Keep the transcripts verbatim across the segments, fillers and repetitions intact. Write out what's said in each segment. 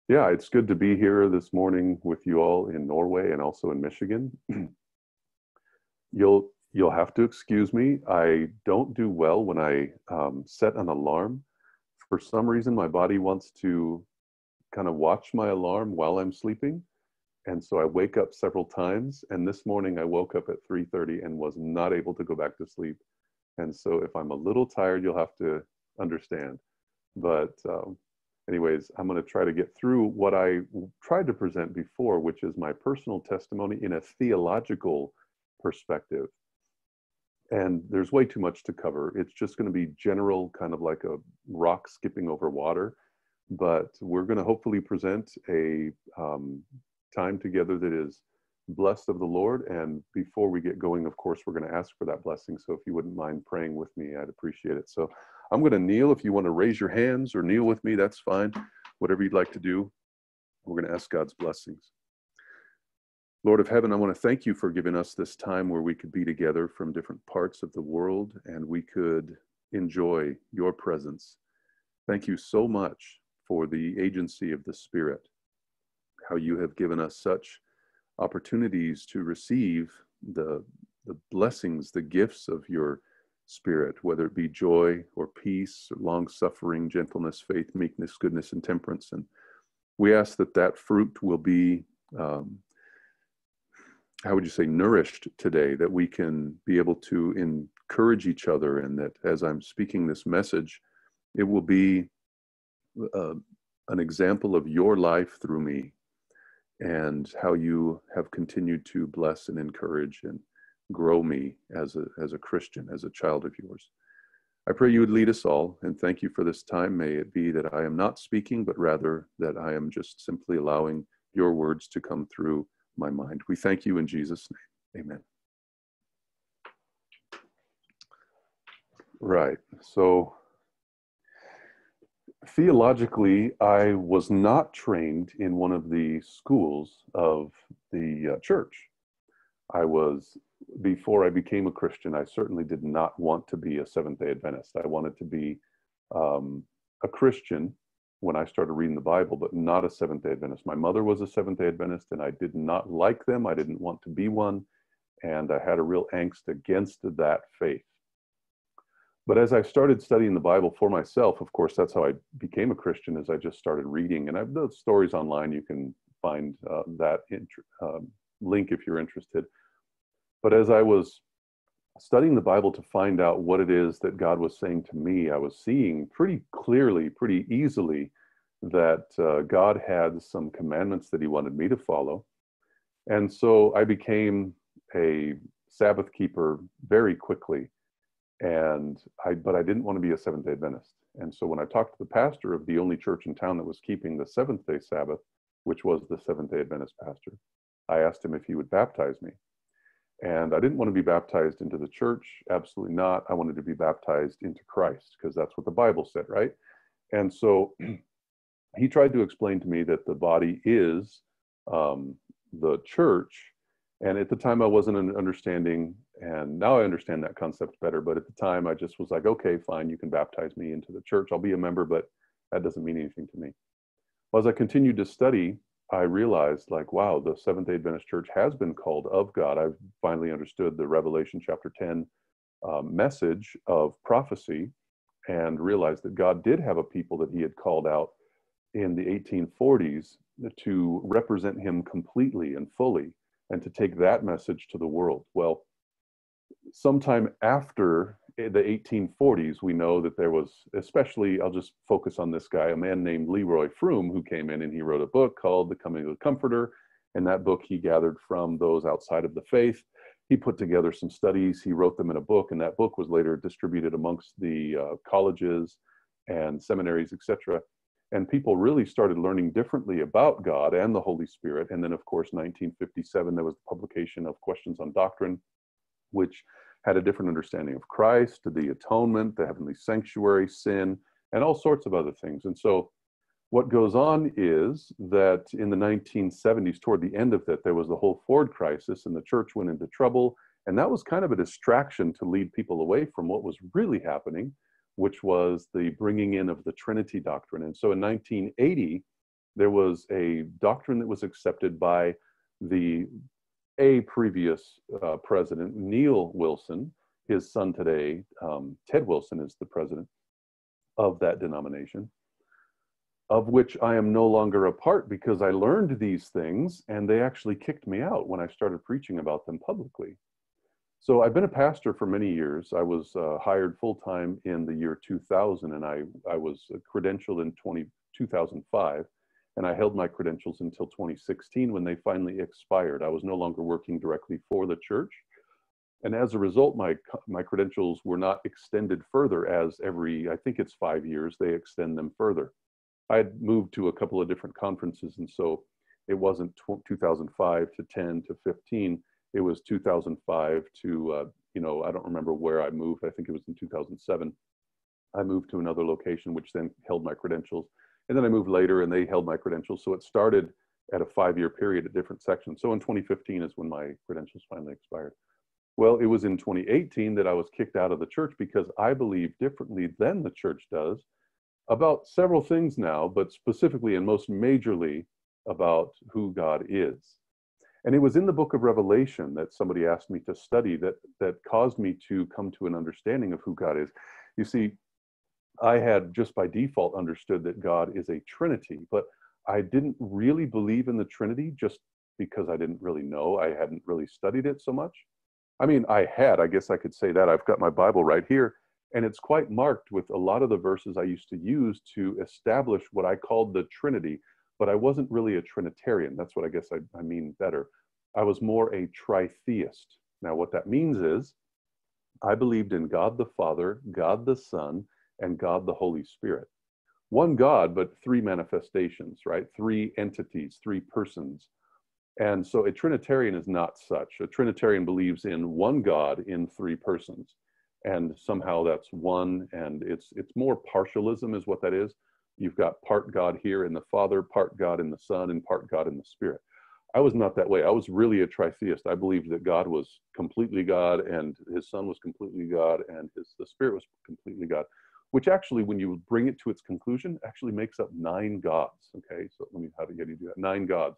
Yeah, it's good to be here this morning with you all in Norway and also in Michigan. You'll you'll have to excuse me. I don't do well when I um, set an alarm. For some reason, my body wants to kind of watch my alarm while I'm sleeping, and so I wake up several times. And this morning, I woke up at three thirty and was not able to go back to sleep. And so, if I'm a little tired, you'll have to understand. But um, anyways, I'm going to try to get through what I tried to present before, which is my personal testimony in a theological perspective. And there's way too much to cover. It's just going to be general, kind of like a rock skipping over water. But we're going to hopefully present a um, time together that is blessed of the Lord. And before we get going, of course, we're going to ask for that blessing. So if you wouldn't mind praying with me, I'd appreciate it. So I'm going to kneel. If you want to raise your hands or kneel with me, that's fine. Whatever you'd like to do, we're going to ask God's blessings. Lord of heaven, I want to thank you for giving us this time where we could be together from different parts of the world and we could enjoy your presence. Thank you so much for the agency of the Spirit, how you have given us such opportunities to receive the, the blessings, the gifts of your Spirit, whether it be joy or peace, or long-suffering, gentleness, faith, meekness, goodness, and temperance. And we ask that that fruit will be um, how would you say, nourished today, that we can be able to encourage each other, and that as I'm speaking this message, it will be uh, an example of your life through me and how you have continued to bless and encourage and grow me as a, as a Christian, as a child of yours. I pray you would lead us all, and thank you for this time. May it be that I am not speaking, but rather that I am just simply allowing your words to come through my mind. We thank you in Jesus' name. Amen. Right. So theologically, I was not trained in one of the schools of the uh, church. I was, before I became a Christian, I certainly did not want to be a Seventh-day Adventist. I wanted to be um, a Christian when I started reading the Bible, but not a Seventh-day Adventist. My mother was a Seventh-day Adventist, and I did not like them. I didn't want to be one, and I had a real angst against that faith. But as I started studying the Bible for myself, of course, that's how I became a Christian, as I just started reading. And I've the stories online. You can find uh, that uh, link if you're interested. But as I was studying the Bible to find out what it is that God was saying to me, I was seeing pretty clearly, pretty easily, that uh, God had some commandments that he wanted me to follow. And so I became a Sabbath keeper very quickly. And I, but I didn't want to be a Seventh-day Adventist. And so when I talked to the pastor of the only church in town that was keeping the seventh-day Sabbath, which was the Seventh-day Adventist pastor, I asked him if he would baptize me. And I didn't want to be baptized into the church. Absolutely not. I wanted to be baptized into Christ, because that's what the Bible said, right? And so he tried to explain to me that the body is um, the church. And at the time I wasn't understanding, and now I understand that concept better. But at the time I just was like, okay, fine, you can baptize me into the church. I'll be a member, but that doesn't mean anything to me. Well, as I continued to study, I realized, like, wow, the Seventh-day Adventist Church has been called of God. I've finally understood the Revelation chapter ten uh, message of prophecy, and realized that God did have a people that he had called out in the eighteen forties to represent him completely and fully, and to take that message to the world. Well, sometime after the eighteen forties, we know that there was, especially, I'll just focus on this guy, a man named Leroy Froom, who came in and he wrote a book called The Coming of the Comforter. In that book, he gathered from those outside of the faith. He put together some studies. He wrote them in a book, and that book was later distributed amongst the uh, colleges and seminaries, et cetera. And people really started learning differently about God and the Holy Spirit. And then, of course, nineteen fifty-seven, there was the publication of Questions on Doctrine, which had a different understanding of Christ, the atonement, the heavenly sanctuary, sin, and all sorts of other things. And so what goes on is that in the nineteen seventies, toward the end of it, there was the whole Ford crisis, and the church went into trouble. And that was kind of a distraction to lead people away from what was really happening, which was the bringing in of the Trinity doctrine. And so in nineteen eighty, There was a doctrine that was accepted by the a previous uh, president, Neil Wilson. His son today, um, Ted Wilson, is the president of that denomination, of which I am no longer a part because I learned these things and they actually kicked me out when I started preaching about them publicly. So I've been a pastor for many years. I was uh, hired full-time in the year two thousand, and I, I was credentialed in two thousand five, and I held my credentials until twenty sixteen when they finally expired. I was no longer working directly for the church. And as a result, my, my credentials were not extended further, as every, I think it's five years, they extend them further. I had moved to a couple of different conferences, and so it wasn't two thousand five to ten to fifteen. It was two thousand five to, uh, you know, I don't remember where I moved. I think it was in two thousand seven. I moved to another location, which then held my credentials. And then I moved later and they held my credentials. So it started at a five-year period at different sections. So in twenty fifteen is when my credentials finally expired. Well, it was in twenty eighteen that I was kicked out of the church because I believe differently than the church does about several things now, but specifically and most majorly about who God is. And it was in the book of Revelation that somebody asked me to study that, that caused me to come to an understanding of who God is. You see, I had just by default understood that God is a Trinity, but I didn't really believe in the Trinity just because I didn't really know. I hadn't really studied it so much. I mean, I had, I guess I could say that. I've got my Bible right here, and it's quite marked with a lot of the verses I used to use to establish what I called the Trinity, but I wasn't really a Trinitarian. That's what I guess I, I mean better. I was more a tritheist. Now, what that means is I believed in God the Father, God the Son, and God the Holy Spirit. One God, but three manifestations, right? Three entities, three persons. And so a Trinitarian is not such. A Trinitarian believes in one God in three persons. And somehow that's one, and it's it's more partialism is what that is. You've got part God here in the Father, part God in the Son, and part God in the Spirit. I was not that way. I was really a tritheist. I believed that God was completely God, and his Son was completely God, and his the Spirit was completely God, which actually, when you bring it to its conclusion, actually makes up nine gods. Okay, so let me, how do you do that? Nine gods.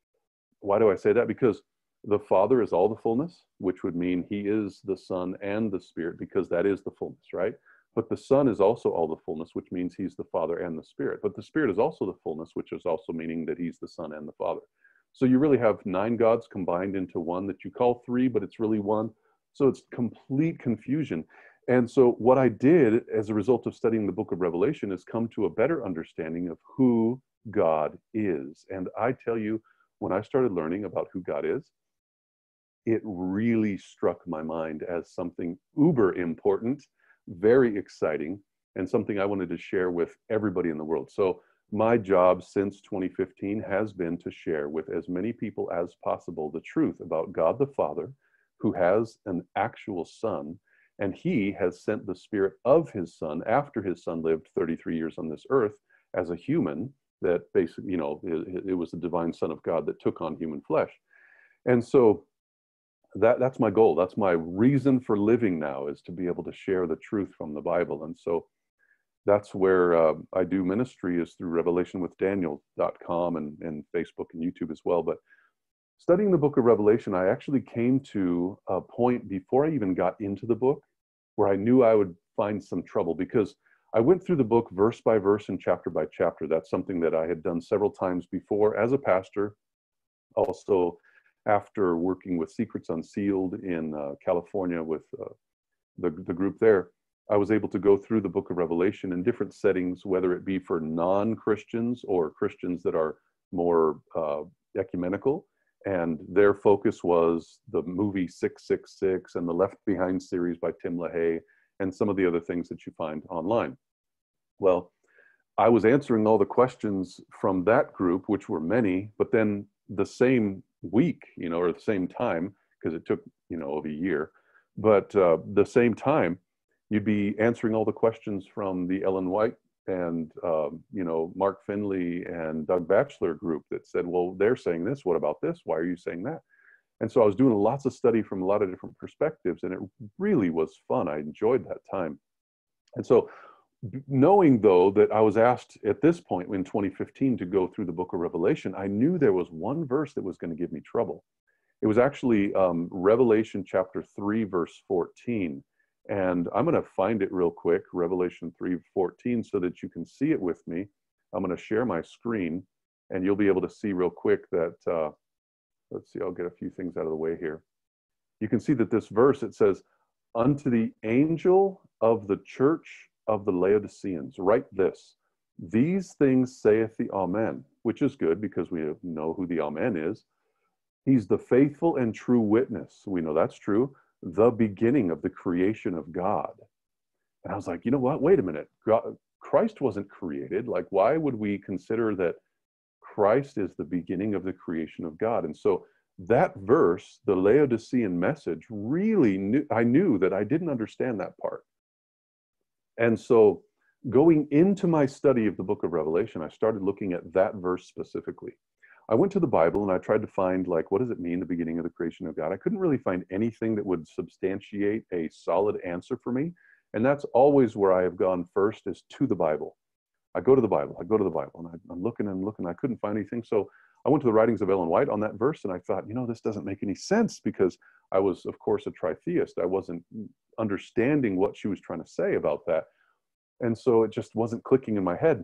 Why do I say that? Because the Father is all the fullness, which would mean he is the Son and the Spirit, because that is the fullness, right? But the Son is also all the fullness, which means he's the Father and the Spirit. But the Spirit is also the fullness, which is also meaning that he's the Son and the Father. So you really have nine gods combined into one that you call three, but it's really one. So it's complete confusion. And so what I did as a result of studying the book of Revelation is come to a better understanding of who God is. And I tell you, when I started learning about who God is, it really struck my mind as something uber important, very exciting, and something I wanted to share with everybody in the world. So my job since twenty fifteen has been to share with as many people as possible the truth about God the Father, who has an actual Son, and he has sent the Spirit of his Son after his Son lived thirty-three years on this earth as a human, that basically, you know, it, it was the divine Son of God that took on human flesh. And so that that's my goal. That's my reason for living now, is to be able to share the truth from the Bible. And so that's where uh, I do ministry, is through revelation with daniel dot com and, and Facebook and YouTube as well. But studying the book of Revelation, I actually came to a point before I even got into the book where I knew I would find some trouble, because I went through the book verse by verse and chapter by chapter. That's something that I had done several times before as a pastor. Also, after working with Secrets Unsealed in uh, California with uh, the, the group there, I was able to go through the book of Revelation in different settings, whether it be for non-Christians or Christians that are more uh, ecumenical. And their focus was the movie six six six and the Left Behind series by Tim LaHaye and some of the other things that you find online. Well, I was answering all the questions from that group, which were many, but then the same week, you know, or the same time, because it took, you know, over a year, but uh, the same time, you'd be answering all the questions from the Ellen White and, um, you know, Mark Finley and Doug Batchelor group that said, well, they're saying this, what about this? Why are you saying that? And so I was doing lots of study from a lot of different perspectives, and it really was fun. I enjoyed that time. And so knowing though that I was asked at this point in twenty fifteen to go through the book of Revelation, I knew there was one verse that was going to give me trouble. It was actually um, Revelation chapter three, verse fourteen. And I'm going to find it real quick, Revelation three fourteen, so that you can see it with me. I'm going to share my screen, and you'll be able to see real quick that, uh, let's see, I'll get a few things out of the way here. You can see that this verse, it says, unto the angel of the church of the Laodiceans, write this, these things saith the Amen, which is good because we know who the Amen is. He's the faithful and true witness. We know that's true. The beginning of the creation of God. And I was like, you know what? Wait a minute. God, Christ wasn't created. Like, why would we consider that Christ is the beginning of the creation of God? And so that verse, the Laodicean message, really knew, I knew that I didn't understand that part. And so going into my study of the book of Revelation, I started looking at that verse specifically. I went to the Bible and I tried to find, like, what does it mean, the beginning of the creation of God? I couldn't really find anything that would substantiate a solid answer for me. And that's always where I have gone first, is to the Bible. I go to the Bible, I go to the Bible, and I, I'm looking and looking, I couldn't find anything. So I went to the writings of Ellen White on that verse, and I thought, you know, this doesn't make any sense, because I was, of course, a tritheist. I wasn't understanding what she was trying to say about that. And so it just wasn't clicking in my head.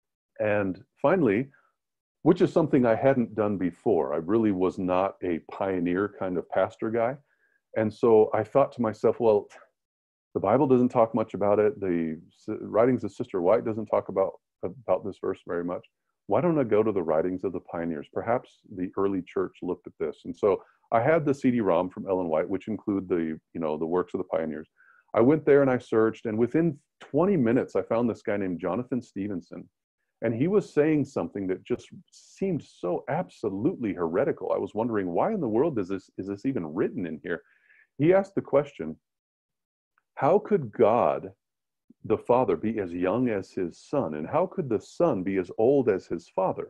And finally, which is something I hadn't done before. I really was not a pioneer kind of pastor guy. And so I thought to myself, well, the Bible doesn't talk much about it. The writings of Sister White doesn't talk about, about this verse very much. Why don't I go to the writings of the pioneers? Perhaps the early church looked at this. And so I had the C D ROM from Ellen White, which include the, you know, the works of the pioneers. I went there and I searched, and within twenty minutes, I found this guy named Jonathan Stevenson. And he was saying something that just seemed so absolutely heretical. I was wondering, why in the world is this, is this even written in here? He asked the question, how could God, the Father, be as young as his Son? And how could the Son be as old as his Father?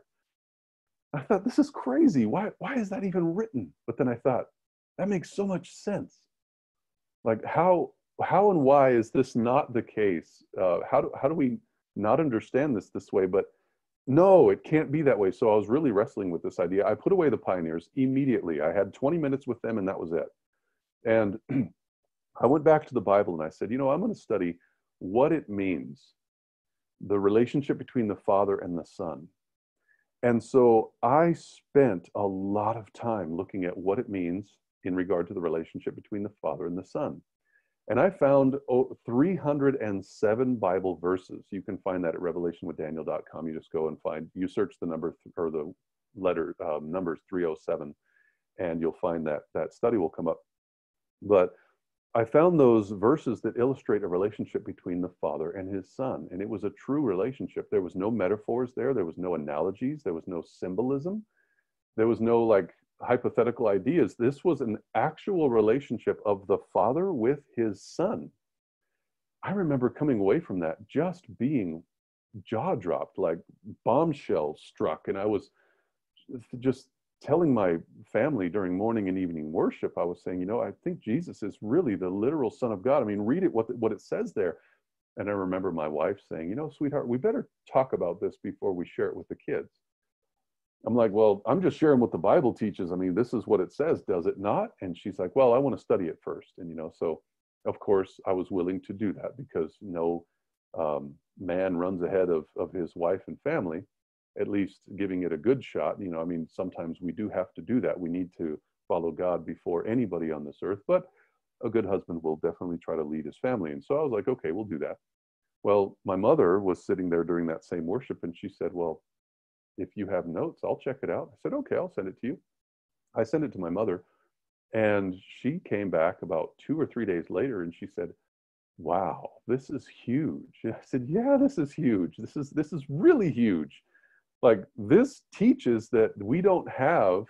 I thought, this is crazy. Why, why is that even written? But then I thought, that makes so much sense. Like, how, how and why is this not the case? Uh, how do, how do we not understand this this way? But no, it can't be that way. So I was really wrestling with this idea. I put away the pioneers immediately. I had twenty minutes with them, and that was it. And I went back to the Bible and I said, you know, I'm going to study what it means, the relationship between the Father and the Son. And so I spent a lot of time looking at what it means in regard to the relationship between the Father and the Son. And I found oh, three hundred seven Bible verses. You can find that at revelation with daniel dot com. You just go and find, you search the number th- or the letter um, numbers three oh seven, and you'll find that that study will come up. But I found those verses that illustrate a relationship between the Father and his Son. And it was a true relationship. There was no metaphors there. There was no analogies. There was no symbolism. There was no like hypothetical ideas. This was an actual relationship of the Father with his Son. I remember coming away from that just being jaw dropped, like bombshell struck. And I was just telling my family during morning and evening worship, I was saying, you know, I think Jesus is really the literal Son of God. I mean, read it, what, what it says there. And I remember my wife saying, you know, sweetheart, we better talk about this before we share it with the kids. I'm like, well, I'm just sharing what the Bible teaches. I mean, this is what it says, does it not? And she's like, well, I want to study it first. And, you know, so of course I was willing to do that, because no um, man runs ahead of, of his wife and family, at least giving it a good shot. You know, I mean, sometimes we do have to do that. We need to follow God before anybody on this earth, but a good husband will definitely try to lead his family. And so I was like, okay, we'll do that. Well, my mother was sitting there during that same worship, and she said, well, if you have notes, I'll check it out. I said, okay, I'll send it to you. I sent it to my mother, and she came back about two or three days later, and she said, wow, this is huge. And I said, yeah, this is huge. This is, this is really huge. Like, this teaches that we don't have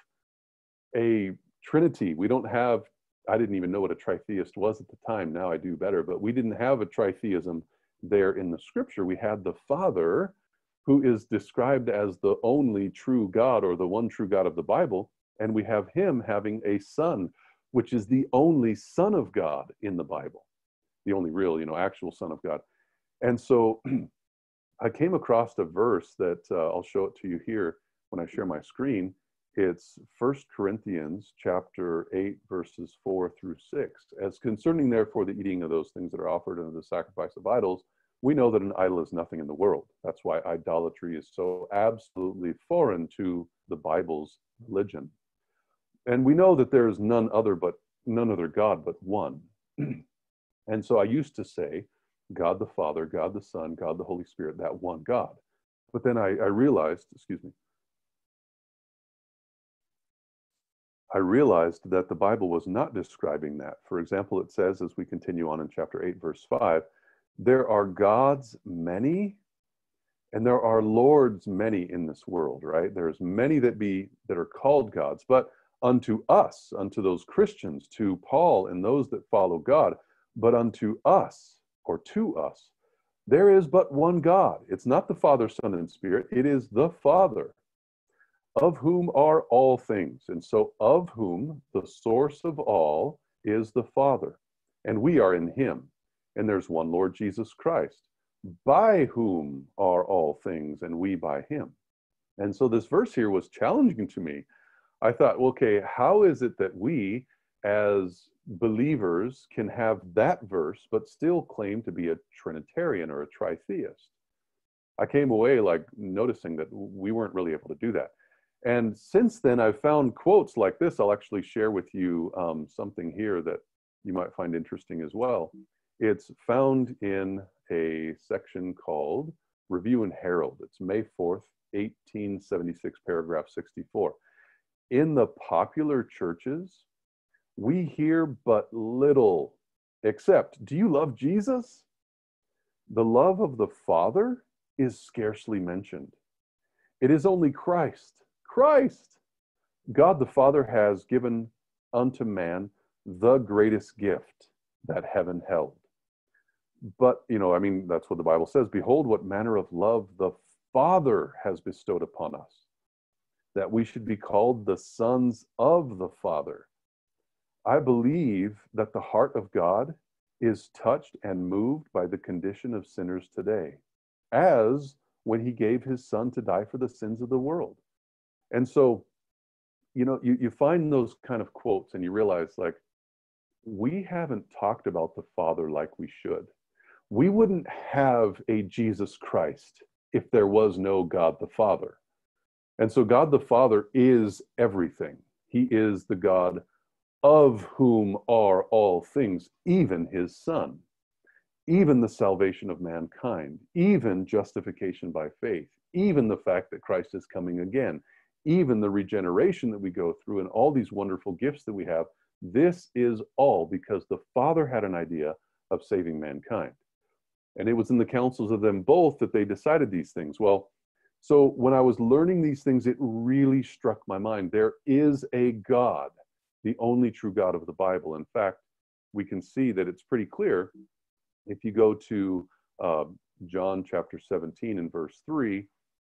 a Trinity. We don't have, I didn't even know what a tritheist was at the time. Now I do better, but we didn't have a tritheism there in the scripture. We had the Father, who is described as the only true God, or the one true God of the Bible. And we have him having a Son, which is the only Son of God in the Bible, the only real, you know, actual Son of God. And so I came across a verse that uh, I'll show it to you here when I share my screen. It's First Corinthians chapter eight, verses four through six. As concerning, therefore, the eating of those things that are offered unto the sacrifice of idols, we know that an idol is nothing in the world. That's why idolatry is so absolutely foreign to the Bible's religion. And we know that there is none other but none other God but one. And so I used to say, God the Father, God the Son, God the Holy Spirit, that one God. But then I, I realized, excuse me, I realized that the Bible was not describing that. For example, it says, as we continue on in chapter eight, verse five, there are gods many, and there are lords many in this world, right? There's many that be that are called gods, but unto us, unto those Christians, to Paul and those that follow God, but unto us, or to us, there is but one God. It's not the Father, Son, and Spirit. It is the Father, of whom are all things. And so of whom the source of all is the Father. And we are in him. And there's one Lord Jesus Christ, by whom are all things, and we by him. And so this verse here was challenging to me. I thought, okay, how is it that we as believers can have that verse, but still claim to be a Trinitarian or a tritheist? I came away like noticing that we weren't really able to do that. And since then, I've found quotes like this. I'll actually share with you um, something here that you might find interesting as well. It's found in a section called Review and Herald. It's May fourth, eighteen seventy-six, paragraph sixty-four. In the popular churches, we hear but little, except, do you love Jesus? The love of the Father is scarcely mentioned. It is only Christ. Christ. God the Father has given unto man the greatest gift that heaven held. But, you know, I mean, that's what the Bible says. Behold, what manner of love the Father has bestowed upon us, that we should be called the sons of the Father. I believe that the heart of God is touched and moved by the condition of sinners today, as when he gave his Son to die for the sins of the world. And so, you know, you, you find those kind of quotes and you realize, like, we haven't talked about the Father like we should. We wouldn't have a Jesus Christ if there was no God the Father. And so God the Father is everything. He is the God of whom are all things, even his Son, even the salvation of mankind, even justification by faith, even the fact that Christ is coming again, even the regeneration that we go through, and all these wonderful gifts that we have. This is all because the Father had an idea of saving mankind. And it was in the councils of them both that they decided these things. Well, so when I was learning these things, it really struck my mind. There is a God, the only true God of the Bible. In fact, we can see that it's pretty clear if you go to uh, John chapter seventeen and verse three.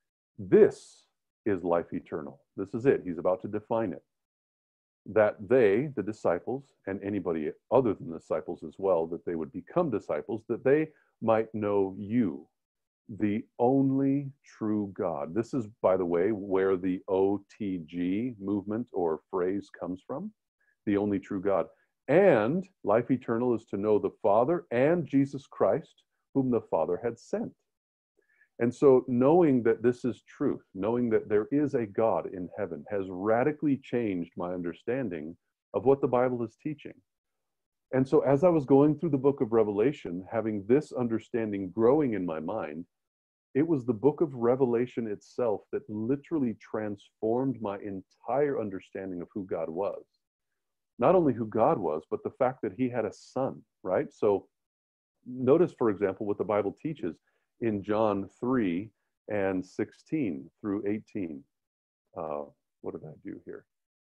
This is life eternal. This is it. He's about to define it. That they, the disciples, and anybody other than the disciples as well, that they would become disciples, that they might know you, the only true God. This is, by the way, where the O T G movement or phrase comes from, the only true God. And life eternal is to know the Father and Jesus Christ, whom the Father had sent. And so knowing that this is truth, knowing that there is a God in heaven, has radically changed my understanding of what the Bible is teaching. And so as I was going through the book of Revelation, having this understanding growing in my mind, it was the book of Revelation itself that literally transformed my entire understanding of who God was. Not only who God was, but the fact that he had a son, right? So notice, for example, what the Bible teaches in John three and sixteen through eighteen. Uh, what did I do here?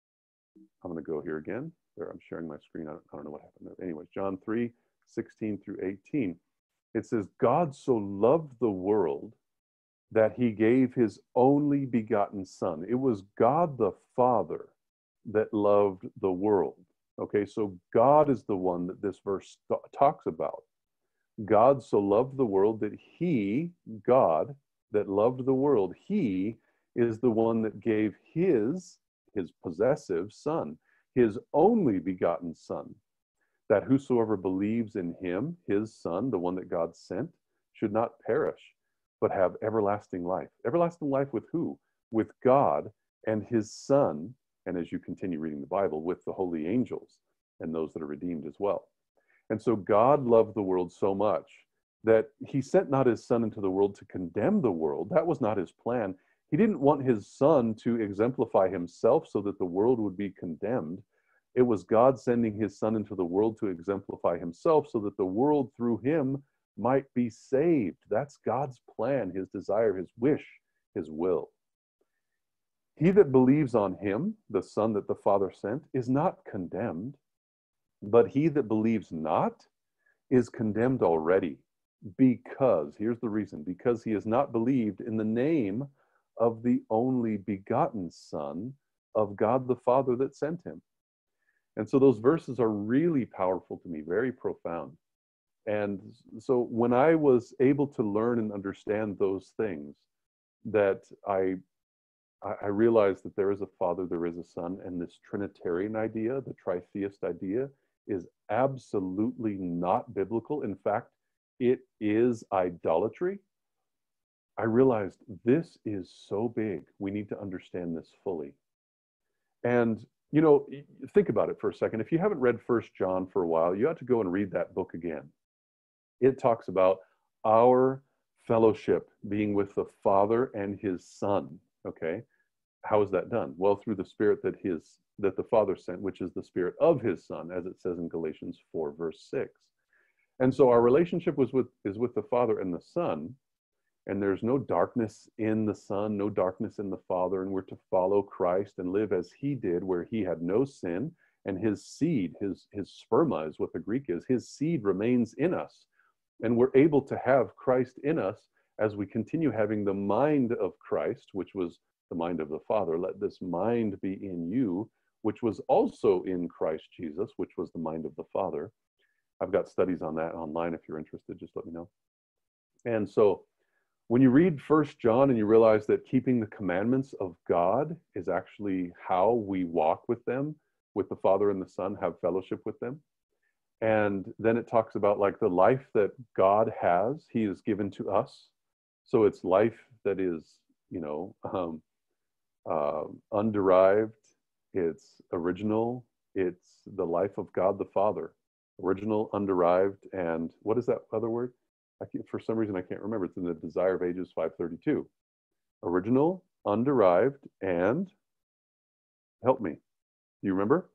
I'm going to go here again. There, I'm sharing my screen. I don't, I don't know what happened there. Anyways, John three, sixteen through eighteen. It says, God so loved the world that he gave his only begotten son. It was God the Father that loved the world. Okay, so God is the one that this verse talks about. God so loved the world that he, God, that loved the world, he is the one that gave his, his possessive son, his only begotten son, that whosoever believes in him, his son, the one that God sent, should not perish, but have everlasting life. Everlasting life with who? With God and his son, and as you continue reading the Bible, with the holy angels and those that are redeemed as well. And so God loved the world so much that he sent not his son into the world to condemn the world. That was not his plan. He didn't want his son to exemplify himself so that the world would be condemned. It was God sending his son into the world to exemplify himself so that the world through him might be saved. That's God's plan, his desire, his wish, his will. He that believes on him, the son that the Father sent, is not condemned. But he that believes not is condemned already, because, here's the reason, because he has not believed in the name of the only begotten Son of God the Father that sent him. And so those verses are really powerful to me, very profound. And so when I was able to learn and understand those things, that I I realized that there is a Father, there is a Son, and this Trinitarian idea, the tritheist idea, is absolutely not biblical. In fact, it is idolatry. I realized this is so big. We need to understand this fully. And, you know, think about it for a second. If you haven't read First John for a while, you ought to go and read that book again. It talks about our fellowship being with the Father and his Son, okay? How is that done? Well, through the Spirit that his that the Father sent, which is the Spirit of his Son, as it says in Galatians four, verse six. And so our relationship was with is with the Father and the Son, and there's no darkness in the Son, no darkness in the Father, and we're to follow Christ and live as he did, where he had no sin, and his seed, his, his sperma is what the Greek is, his seed remains in us. And we're able to have Christ in us as we continue having the mind of Christ, which was the mind of the Father. Let this mind be in you, which was also in Christ Jesus, which was the mind of the Father. I've got studies on that online. If you're interested, just let me know. And so when you read First John and you realize that keeping the commandments of God is actually how we walk with them, with the Father and the Son, have fellowship with them. And then it talks about like the life that God has, he has given to us. So it's life that is, you know, um, uh, underived, it's original, it's the life of God the Father. Original, underived, and what is that other word? I can't, for some reason I can't remember. It's in the Desire of Ages five thirty-two. Original, underived, and help me. Do you remember?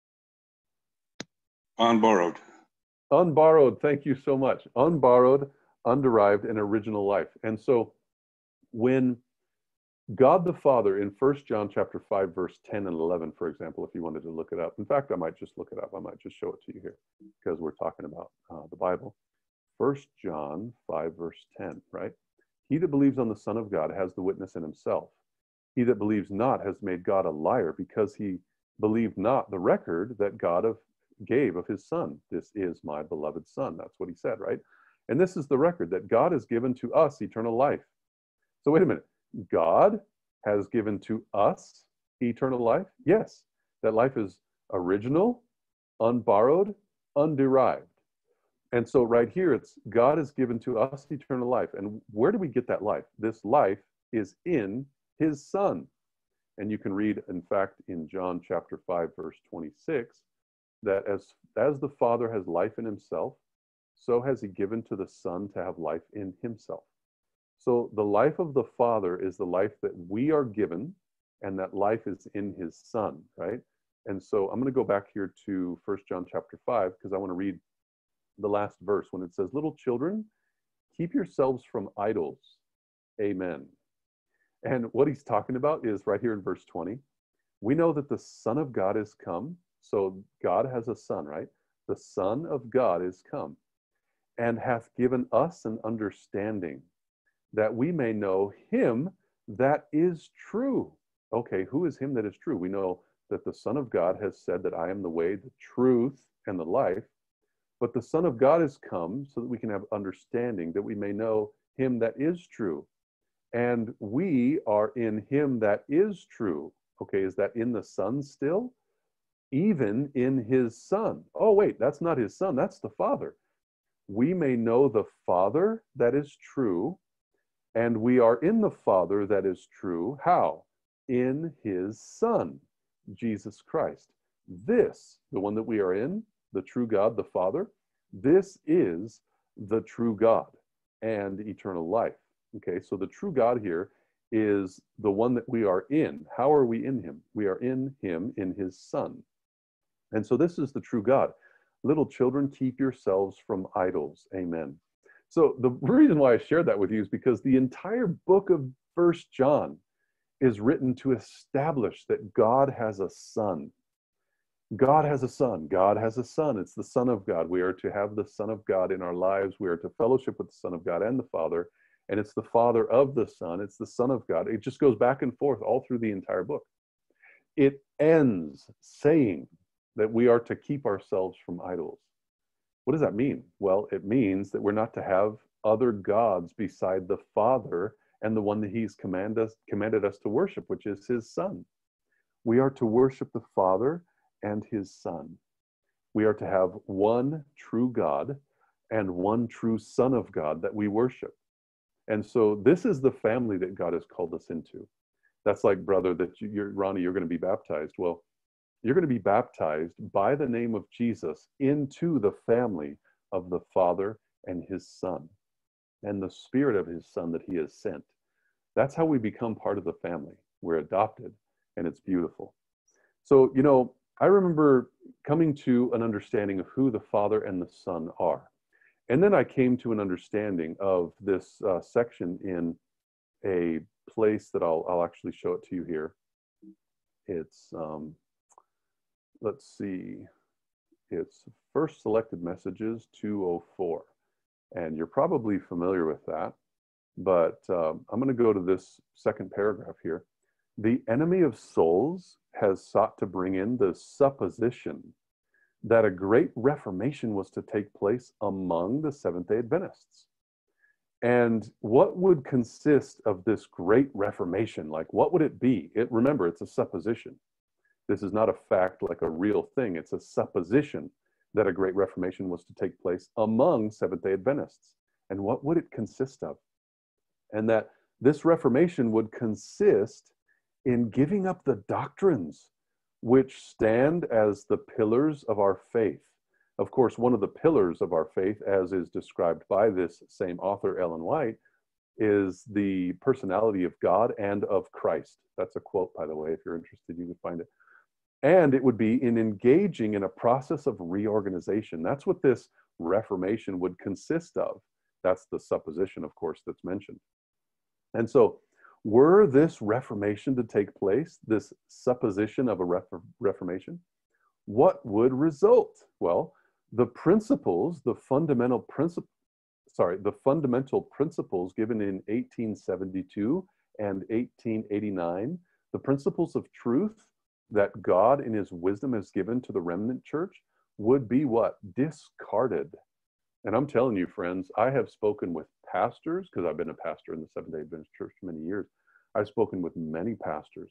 Unborrowed. Unborrowed. Thank you so much. Unborrowed, underived, and original life. And so when God the Father in First John chapter five, verse ten and eleven, for example, if you wanted to look it up. In fact, I might just look it up. I might just show it to you here because we're talking about uh, the Bible. First John five, verse ten, right? He that believes on the Son of God has the witness in himself. He that believes not has made God a liar, because he believed not the record that God of, gave of his Son. This is my beloved Son. That's what he said, right? And this is the record, that God has given to us eternal life. So wait a minute. God has given to us eternal life? Yes. That life is original, unborrowed, underived. And so right here, it's God has given to us eternal life. And where do we get that life? This life is in his Son. And you can read, in fact, in John chapter five, verse twenty-six, that as, as the Father has life in himself, so has he given to the Son to have life in himself. So the life of the Father is the life that we are given, and that life is in his Son, right? And so I'm going to go back here to First John chapter five, because I want to read the last verse when it says, little children, keep yourselves from idols. Amen. And what he's talking about is right here in verse twenty. We know that the Son of God is come. So God has a Son, right? The Son of God is come, and hath given us an understanding, that we may know him that is true. Okay, who is him that is true? We know that the Son of God has said that I am the way, the truth, and the life. But the Son of God has come so that we can have understanding, that we may know him that is true. And we are in him that is true. Okay, is that in the Son still? Even in his Son. Oh, wait, that's not his Son, that's the Father. We may know the Father that is true, and we are in the Father that is true. How? In his Son, Jesus Christ. This, the one that we are in, the true God, the Father, this is the true God and eternal life. Okay, so the true God here is the one that we are in. How are we in him? We are in him, in his Son. And so this is the true God. Little children, keep yourselves from idols. Amen. So the reason why I shared that with you is because the entire book of First John is written to establish that God has a son. God has a son. God has a son. It's the Son of God. We are to have the Son of God in our lives. We are to fellowship with the Son of God and the Father. And it's the Father of the Son. It's the Son of God. It just goes back and forth all through the entire book. It ends saying that we are to keep ourselves from idols. What does that mean? Well, it means that we're not to have other gods beside the Father and the one that he's command us, commanded us to worship, which is his Son. We are to worship the Father and his Son. We are to have one true God and one true Son of God that we worship. And so this is the family that God has called us into. That's like, brother, that you, you're, Ronnie, you're going to be baptized. Well, you're going to be baptized by the name of Jesus into the family of the Father and his Son and the Spirit of his Son that he has sent. That's how we become part of the family. We're adopted, and it's beautiful. So, you know, I remember coming to an understanding of who the Father and the Son are. And then I came to an understanding of this uh, section in a place that I'll, I'll actually show it to you here. It's, um, let's see, it's First Selected Messages two oh four. And you're probably familiar with that, but um, I'm going to go to this second paragraph here. The enemy of souls has sought to bring in the supposition that a great reformation was to take place among the Seventh-day Adventists. And what would consist of this great reformation? Like, what would it be? It, remember, it's a supposition. This is not a fact like a real thing. It's a supposition that a great reformation was to take place among Seventh-day Adventists. And what would it consist of? And that this reformation would consist in giving up the doctrines which stand as the pillars of our faith. Of course, one of the pillars of our faith, as is described by this same author, Ellen White, is the personality of God and of Christ. That's a quote, by the way. If you're interested, you can find it. And it would be in engaging in a process of reorganization. That's what this reformation would consist of. That's the supposition, of course, that's mentioned. And so, were this reformation to take place, this supposition of a ref- reformation, what would result? Well, the principles, the fundamental principle, sorry, the fundamental principles given in eighteen seventy-two and eighteen eighty-nine, the principles of truth that God in his wisdom has given to the remnant church would be what? Discarded. And I'm telling you, friends, I have spoken with pastors, because I've been a pastor in the Seventh-day Adventist Church for many years. I've spoken with many pastors,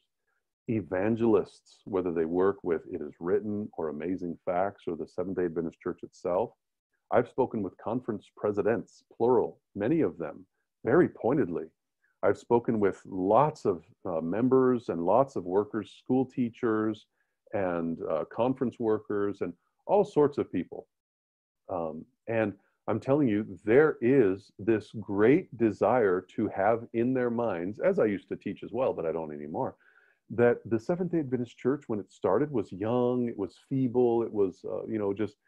evangelists, whether they work with It Is Written or Amazing Facts or the Seventh-day Adventist Church itself. I've spoken with conference presidents, plural, many of them, very pointedly. I've spoken with lots of uh, members and lots of workers, school teachers and uh, conference workers and all sorts of people. Um, and I'm telling you, there is this great desire to have in their minds, as I used to teach as well, but I don't anymore, that the Seventh-day Adventist Church, when it started, was young, it was feeble, it was, uh, you know, just,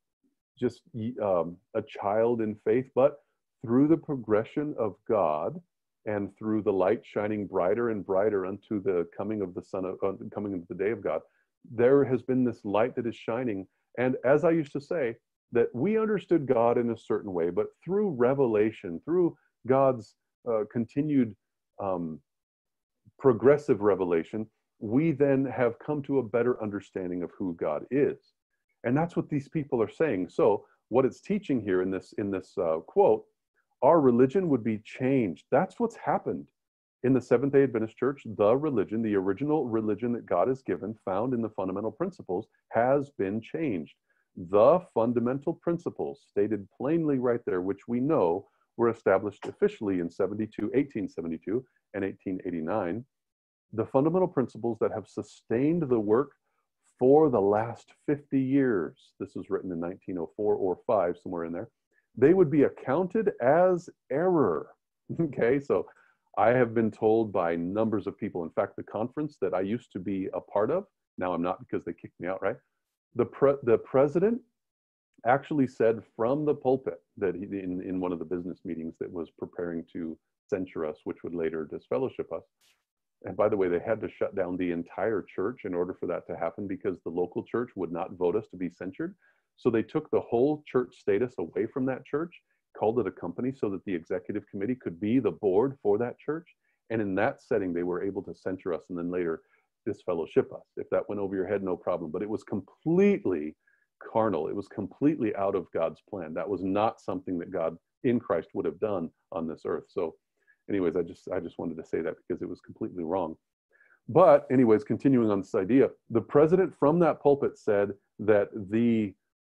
just um, a child in faith. But through the progression of God and through the light shining brighter and brighter unto the coming of the Son of, uh, coming into the day of God, there has been this light that is shining. And as I used to say, that we understood God in a certain way, but through revelation, through God's uh, continued um, progressive revelation, we then have come to a better understanding of who God is. And that's what these people are saying. So what it's teaching here in this, in this uh, quote, our religion would be changed. That's what's happened in the Seventh-day Adventist Church. The religion, the original religion that God has given, found in the fundamental principles, has been changed. The fundamental principles stated plainly right there, which we know were established officially in seventy-two, eighteen seventy-two and eighteen eighty-nine, the fundamental principles that have sustained the work for the last fifty years, this was written in nineteen oh four or five, somewhere in there, they would be accounted as error. Okay, so I have been told by numbers of people, in fact, the conference that I used to be a part of, now I'm not because they kicked me out, right? The, pre the president actually said from the pulpit that he, in, in one of the business meetings that was preparing to censure us, which would later disfellowship us. And by the way, they had to shut down the entire church in order for that to happen because the local church would not vote us to be censured. So they took the whole church status away from that church, called it a company so that the executive committee could be the board for that church. And in that setting, they were able to censure us and then later disfellowship us. If that went over your head, no problem. But it was completely carnal. It was completely out of God's plan. That was not something that God in Christ would have done on this earth. So anyways, I just, I just wanted to say that because it was completely wrong. But anyways, continuing on this idea, the president from that pulpit said that the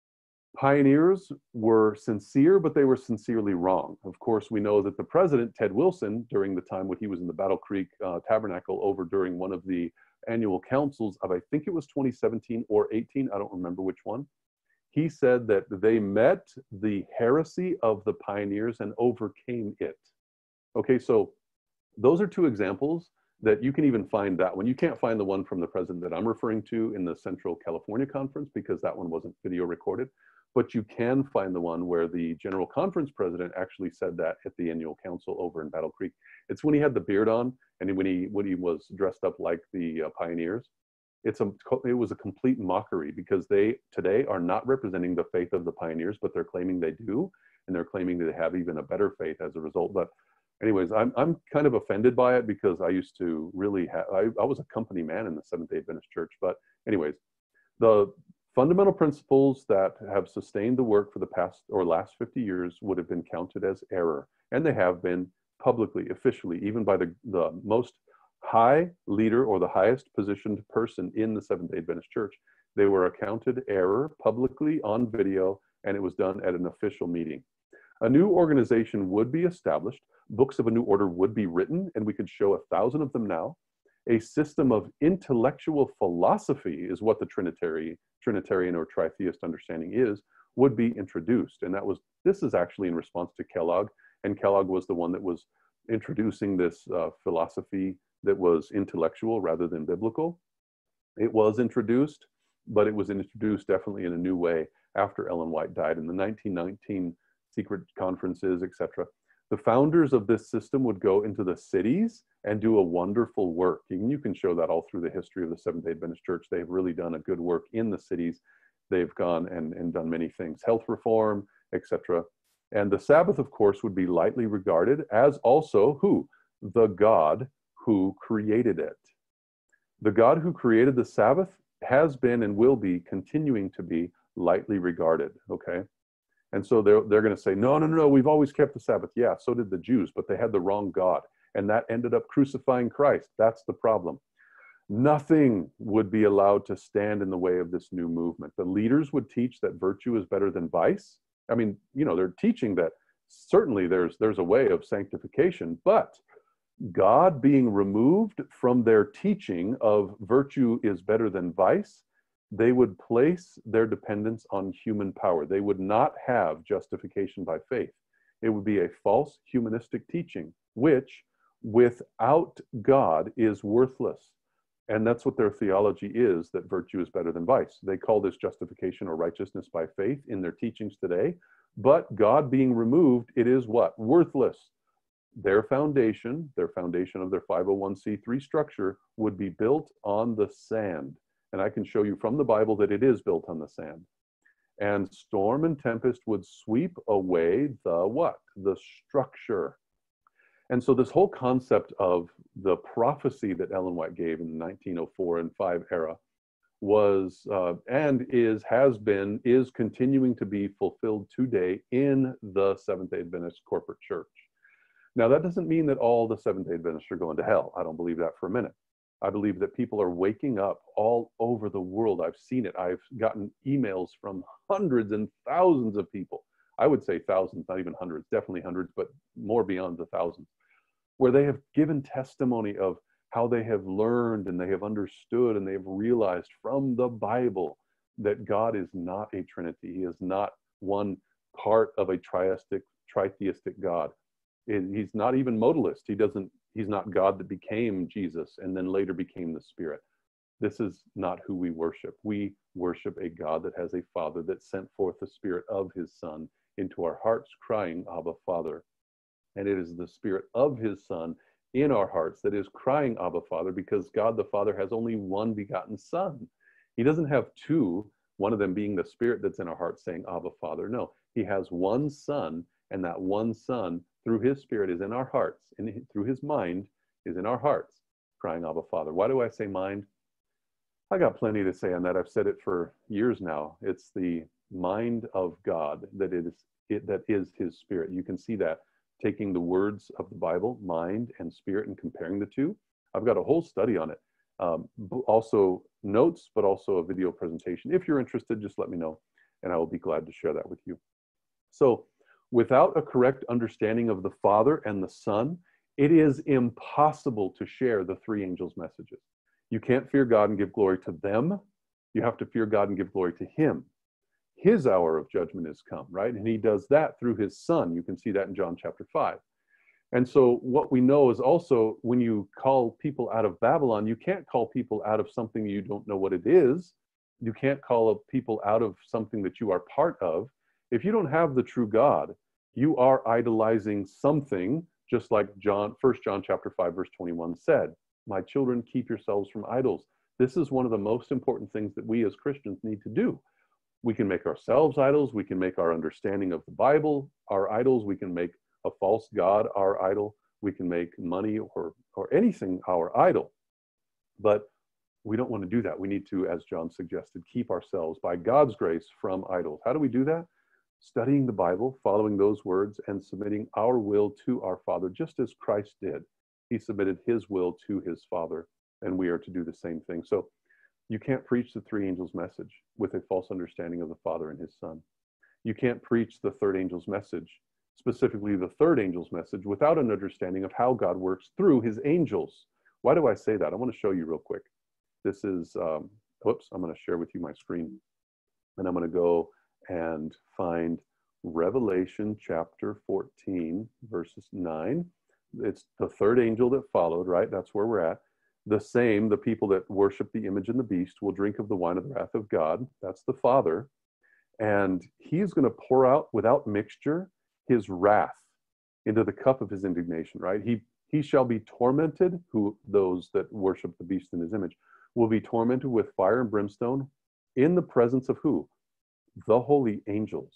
pioneers were sincere, but they were sincerely wrong. Of course, we know that the president, Ted Wilson, during the time when he was in the Battle Creek uh, Tabernacle over during one of the annual councils of, I think it was twenty seventeen or eighteen, I don't remember which one, he said that they met the heresy of the pioneers and overcame it. Okay, so those are two examples that you can even find that one. You can't find the one from the president that I'm referring to in the Central California Conference because that one wasn't video recorded. But you can find the one where the General Conference president actually said that at the annual council over in Battle Creek. It's when he had the beard on and when he when he was dressed up like the uh, pioneers. It's a it was a complete mockery because they today are not representing the faith of the pioneers, but they're claiming they do, and they're claiming that they have even a better faith as a result. But anyways, I'm I'm kind of offended by it because I used to really have I, I was a company man in the Seventh-day Adventist Church. But anyways, the fundamental principles that have sustained the work for the past or last fifty years would have been counted as error. And they have been publicly, officially, even by the, the most high leader or the highest positioned person in the Seventh-day Adventist Church. They were accounted error publicly on video, and it was done at an official meeting. A new organization would be established. Books of a new order would be written, and we could show a thousand of them now. A system of intellectual philosophy is what the Trinitarian, Trinitarian or tritheist understanding is, would be introduced. And that was, this is actually in response to Kellogg. And Kellogg was the one that was introducing this uh, philosophy that was intellectual rather than biblical. It was introduced, but it was introduced definitely in a new way after Ellen White died in the nineteen nineteen secret conferences, et cetera. The founders of this system would go into the cities and do a wonderful work. And you can show that all through the history of the Seventh-day Adventist Church. They've really done a good work in the cities. They've gone and, and done many things, health reform, et cetera. And the Sabbath, of course, would be lightly regarded as also who? The God who created it. The God who created the Sabbath has been and will be continuing to be lightly regarded, okay? And so they're, they're going to say, no, no, no, no, we've always kept the Sabbath. Yeah, so did the Jews, but they had the wrong God. And that ended up crucifying Christ. That's the problem. Nothing would be allowed to stand in the way of this new movement. The leaders would teach that virtue is better than vice. I mean, you know, they're teaching that certainly there's, there's a way of sanctification, but God being removed from their teaching of virtue is better than vice, they would place their dependence on human power. They would not have justification by faith. It would be a false humanistic teaching, which without God is worthless. And that's what their theology is, that virtue is better than vice. They call this justification or righteousness by faith in their teachings today. But God being removed, it is what? Worthless. Their foundation, their foundation of their five oh one c three structure would be built on the sand. And I can show you from the Bible that it is built on the sand. And storm and tempest would sweep away the what? The structure. And so this whole concept of the prophecy that Ellen White gave in the nineteen oh four and five era was uh, and is, has been, is continuing to be fulfilled today in the Seventh-day Adventist corporate church. Now, that doesn't mean that all the Seventh-day Adventists are going to hell. I don't believe that for a minute. I believe that people are waking up all over the world. I've seen it. I've gotten emails from hundreds and thousands of people. I would say thousands, not even hundreds, definitely hundreds, but more beyond the thousands, where they have given testimony of how they have learned and they have understood and they have realized from the Bible that God is not a Trinity. He is not one part of a triistic, tritheistic God. He's not even modalist. He doesn't, he's not God that became Jesus and then later became the Spirit. This is not who we worship. We worship a God that has a Father that sent forth the Spirit of his Son into our hearts, crying, Abba, Father. And it is the Spirit of his Son in our hearts that is crying, Abba, Father, because God the Father has only one begotten Son. He doesn't have two, one of them being the Spirit that's in our hearts saying, Abba, Father. No, he has one Son, and that one Son, through his Spirit, is in our hearts, and through his mind is in our hearts, crying, Abba, Father. Why do I say mind? I got plenty to say on that. I've said it for years now. It's the mind of God that is, it, that is his Spirit. You can see that taking the words of the Bible, mind and spirit, and comparing the two. I've got a whole study on it. Um, also notes, but also a video presentation. If you're interested, just let me know, and I will be glad to share that with you. So without a correct understanding of the Father and the Son, it is impossible to share the three angels' messages. You can't fear God and give glory to them. You have to fear God and give glory to him. His hour of judgment has come, right? And he does that through his Son. You can see that in John chapter five. And so what we know is also when you call people out of Babylon, you can't call people out of something you don't know what it is. You can't call people out of something that you are part of. If you don't have the true God, you are idolizing something, just like John, First John chapter five, verse twenty-one said, my children, keep yourselves from idols. This is one of the most important things that we as Christians need to do. We can make ourselves idols. We can make our understanding of the Bible our idols. We can make a false god our idol. We can make money or, or anything our idol. But we don't want to do that. We need to, as John suggested, keep ourselves, by God's grace, from idols. How do we do that? Studying the Bible, following those words, and submitting our will to our Father, just as Christ did. He submitted his will to his Father, and we are to do the same thing. So you can't preach the three angels' message with a false understanding of the Father and his Son. You can't preach the third angel's message, specifically the third angel's message, without an understanding of how God works through his angels. Why do I say that? I want to show you real quick. This is, um, whoops, I'm going to share with you my screen. And I'm going to go and find Revelation chapter fourteen, verses nine. It's the third angel that followed, right? That's where we're at. The same, the people that worship the image and the beast will drink of the wine of the wrath of God. That's the Father. And he's going to pour out without mixture his wrath into the cup of his indignation, right? He, he shall be tormented, who those that worship the beast in his image will be tormented with fire and brimstone in the presence of who? The holy angels,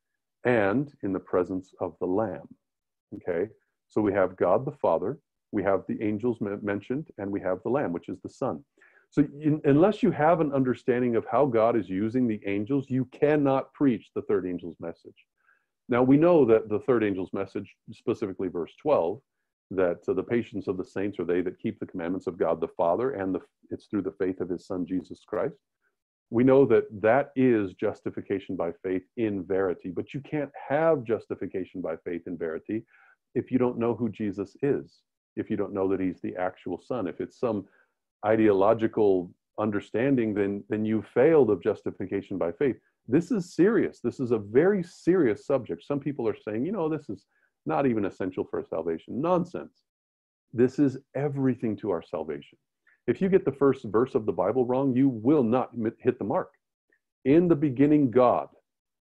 and in the presence of the Lamb. Okay, so we have God the Father, we have the angels mentioned, and we have the Lamb, which is the Son. So in, unless you have an understanding of how God is using the angels, you cannot preach the third angel's message. Now we know that the third angel's message, specifically verse twelve, that uh, the patience of the saints are they that keep the commandments of God the Father, and the, it's through the faith of his Son, Jesus Christ. We know that that is justification by faith in verity, but you can't have justification by faith in verity if you don't know who Jesus is, if you don't know that he's the actual Son. If it's some ideological understanding, then, then you failed of justification by faith. This is serious. This is a very serious subject. Some people are saying, you know, this is not even essential for salvation. Nonsense. This is everything to our salvation. If you get the first verse of the Bible wrong, you will not hit the mark. In the beginning, God.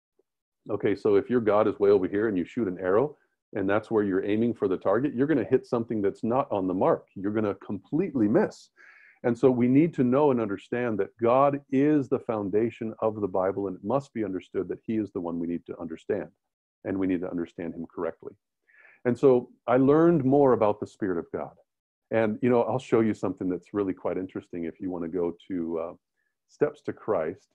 Okay, so if your God is way over here and you shoot an arrow, and that's where you're aiming for the target, you're going to hit something that's not on the mark. You're going to completely miss. And so we need to know and understand that God is the foundation of the Bible, and it must be understood that he is the one we need to understand, and we need to understand him correctly. And so I learned more about the Spirit of God. And, you know, I'll show you something that's really quite interesting if you want to go to uh, Steps to Christ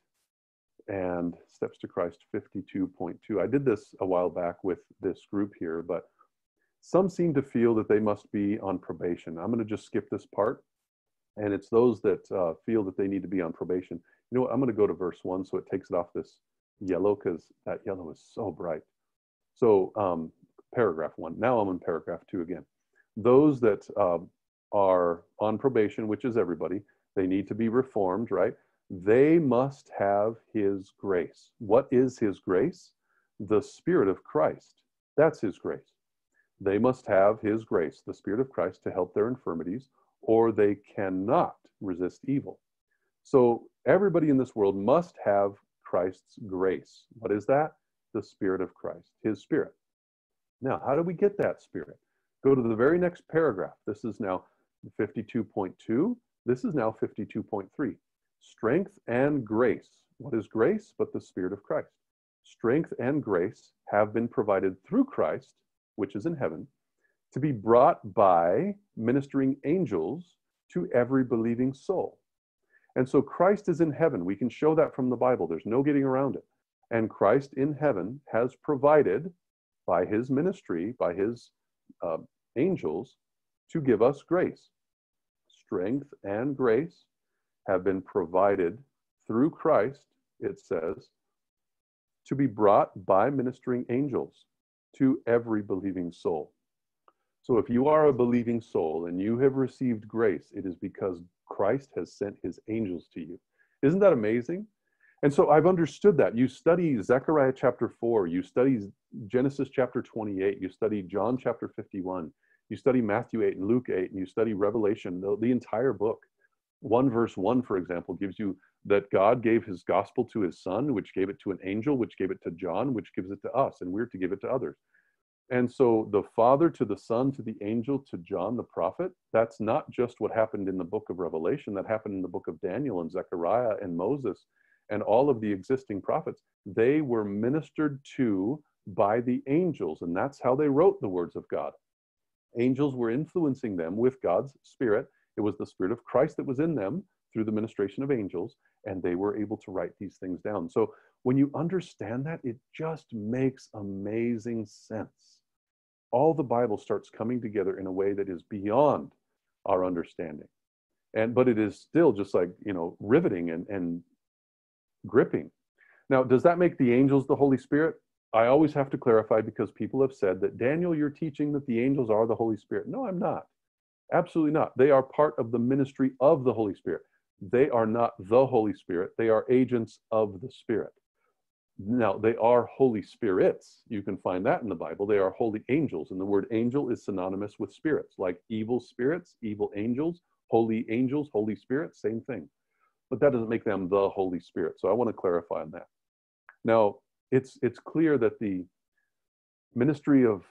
and Steps to Christ fifty-two point two. I did this a while back with this group here, but some seem to feel that they must be on probation. I'm going to just skip this part. And it's those that uh, feel that they need to be on probation. You know what? I'm going to go to verse one so it takes it off this yellow, because that yellow is so bright. So um, paragraph one. Now I'm in paragraph two again. Those that uh, are on probation, which is everybody, they need to be reformed, right? They must have his grace. What is his grace? The Spirit of Christ. That's his grace. They must have his grace, the Spirit of Christ, to help their infirmities, or they cannot resist evil. So everybody in this world must have Christ's grace. What is that? The Spirit of Christ, his Spirit. Now, how do we get that Spirit? Go to the very next paragraph. This is now fifty-two point two. This is now fifty-two point three. Strength and grace. What is grace but the Spirit of Christ? Strength and grace have been provided through Christ, which is in heaven, to be brought by ministering angels to every believing soul. And so Christ is in heaven. We can show that from the Bible. There's no getting around it. And Christ in heaven has provided by his ministry, by his uh, angels, to give us grace. Strength and grace have been provided through Christ, it says, to be brought by ministering angels to every believing soul. So if you are a believing soul and you have received grace, it is because Christ has sent his angels to you. Isn't that amazing? And so I've understood that. You study Zechariah chapter four, you study Genesis chapter twenty-eight, you study John chapter fifty-one, you study Matthew eight and Luke eight, and you study Revelation, the, the entire book. one verse one, for example, gives you that God gave his gospel to his son, which gave it to an angel, which gave it to John, which gives it to us, and we're to give it to others. And so the Father to the Son to the angel to John the prophet, that's not just what happened in the book of Revelation, that happened in the book of Daniel and Zechariah and Moses and all of the existing prophets. They were ministered to by the angels, and that's how they wrote the words of God. Angels were influencing them with God's Spirit. It was the Spirit of Christ that was in them through the ministration of angels, and they were able to write these things down. So when you understand that, it just makes amazing sense. All the Bible starts coming together in a way that is beyond our understanding. And but it is still just like, you know, riveting and, and gripping. Now, does that make the angels the Holy Spirit? I always have to clarify, because people have said that, Daniel, you're teaching that the angels are the Holy Spirit. No, I'm not. Absolutely not. They are part of the ministry of the Holy Spirit. They are not the Holy Spirit. They are agents of the Spirit. Now, they are Holy Spirits. You can find that in the Bible. They are holy angels. And the word angel is synonymous with spirits, like evil spirits, evil angels, holy angels, Holy Spirit, same thing. But that doesn't make them the Holy Spirit. So I want to clarify on that. Now, it's, it's clear that the ministry of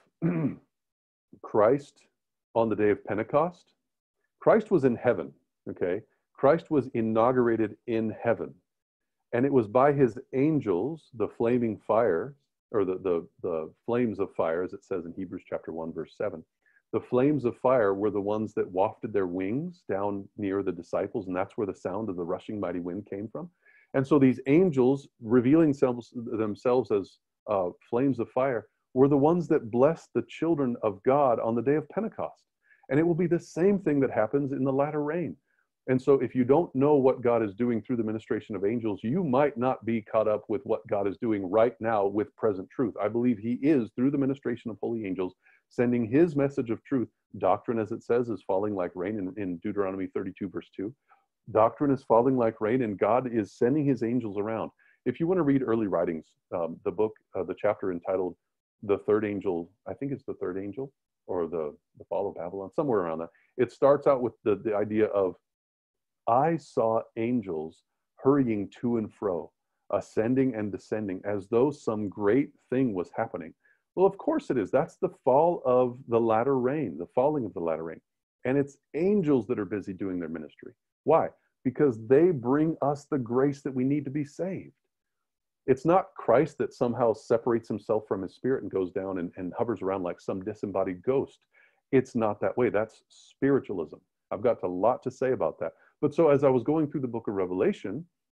Christ on the day of Pentecost, Christ was in heaven, okay? Christ was inaugurated in heaven. And it was by his angels, the flaming fire, or the, the, the flames of fire, as it says in Hebrews chapter one, verse seven. The flames of fire were the ones that wafted their wings down near the disciples, and that's where the sound of the rushing mighty wind came from. And so these angels, revealing themselves, themselves as uh, flames of fire, were the ones that blessed the children of God on the day of Pentecost. And it will be the same thing that happens in the latter rain. And so if you don't know what God is doing through the ministration of angels, you might not be caught up with what God is doing right now with present truth. I believe he is, through the ministration of holy angels, sending his message of truth. Doctrine, as it says, is falling like rain in, in Deuteronomy thirty-two, verse two. Doctrine is falling like rain, and God is sending his angels around. If you want to read early writings, um, the book, uh, the chapter entitled The Third Angel, I think it's the Third Angel, or the, the Fall of Babylon, somewhere around that. It starts out with the, the idea of, I saw angels hurrying to and fro, ascending and descending, as though some great thing was happening. Well, of course it is. That's the fall of the latter rain, the falling of the latter rain. And it's angels that are busy doing their ministry. Why? Because they bring us the grace that we need to be saved. It's not Christ that somehow separates himself from his Spirit and goes down and, and hovers around like some disembodied ghost. It's not that way. That's spiritualism. I've got a lot to say about that. But so as I was going through the book of Revelation,